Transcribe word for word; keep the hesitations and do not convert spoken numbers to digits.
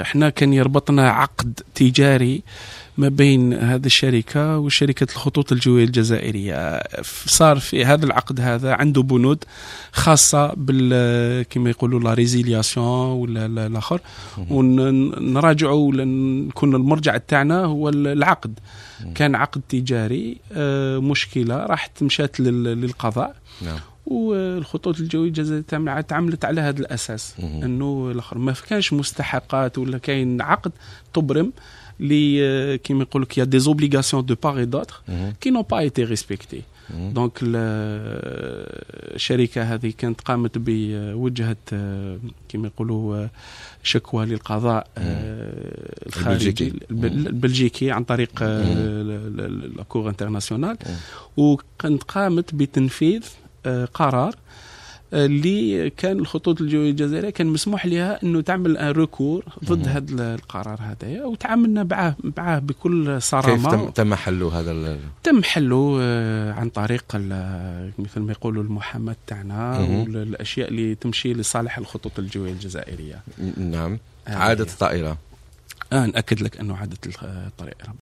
احنا كان يربطنا عقد تجاري ما بين هذه الشركة وشركة الخطوط الجوية الجزائرية. صار في هذا العقد هذا عنده بنود خاصة بال كما يقولوا لا ريزيلياسيون ولا الآخر، ونراجعوا ونكون المرجع تاعنا هو العقد. كان عقد تجاري، مشكلة راحت مشات للقضاء، والخطوط الجوية الجزائرية تعاملت على هذا الأساس أنه الآخر ما كانش مستحقات ولا كاين عقد تبرم لي كيما يقولوا كي دي زوبليغاسيون دو بار اي دوتر كي نو با ايتي ريسبكتي. دونك الشركه هذه كانت قامت بوجهه كيما يقولوا شكوى للقضاء الخارجي البلجيكي عن طريق لا كور انترناسيونال، وكانت قامت بتنفيذ قرار اللي كان الخطوط الجوية الجزائرية كان مسموح لها انه تعمل ان ريكور ضد هذا القرار هذا، وتعاملنا معه معه بكل صرامة. كيف تم حله هذا ال... تم حله عن طريق مثل ما يقولوا المحاماة تاعنا والاشياء اللي تمشي لصالح الخطوط الجوية الجزائرية. نعم. عادت الطائرة. آه نأكد لك انه عادت الطائرة.